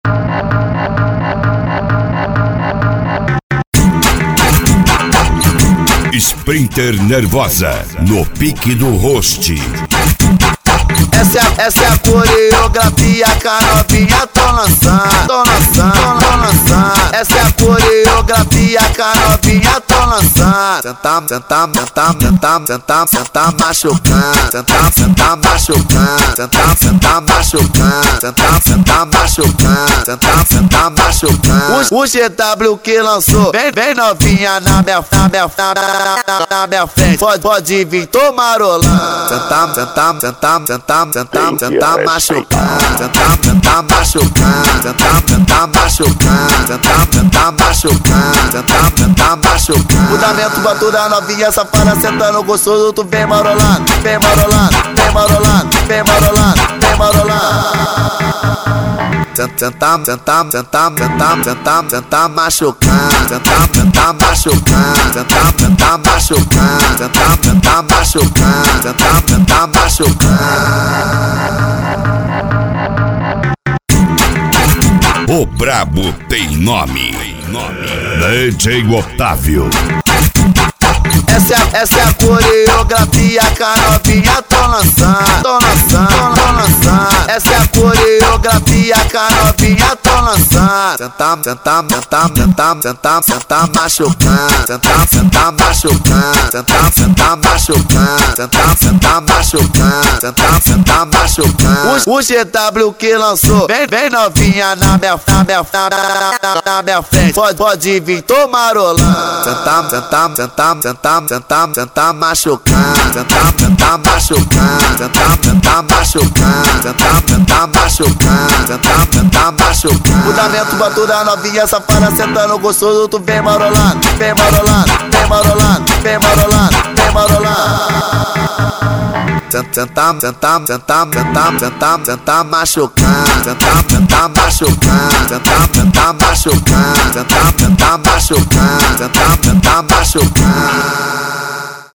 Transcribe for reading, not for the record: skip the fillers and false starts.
Sprinter nervosa, no pique do host. Essa é a coreografia que a novinha tô lançando. Essa é a coreografia que a novinha tô lançando. Sentar machucando. Sentar machucando. Sentar machucando. Sentar machucando. O GW que lançou, vem novinha na minha frente. Pode vir tomar rolando. Sentar machucando. Sentar machucando. Sentar machucando. Fundamento botou da novinha safada sentando gostoso. Tu vem marolando, vem marolando, vem marolando, vem marolando, vem marolando. Sentar machucando. Sentar machucando. Sentar machucando. Sentar machucando. O brabo tem nome. DJ Otávio. Essa é a coreografia que a novinha tô lançando. Essa é a coreografia que a novinha tô lançando. Sentar machucando. Sentar machucando. Sentar machucando. O GW que lançou, vem novinha na minha frente. Pode vir tomar rolando. Sentar machucando. Sentar machucando. Sentar machucando. Fundamento botou da novinha safada sentando gostoso. Tu vem marolando, vem marolando, vem marolando, vem marolando, vem marolando. Sentar machucando. Sentar machucando. Sentar machucando. Sentar machucando.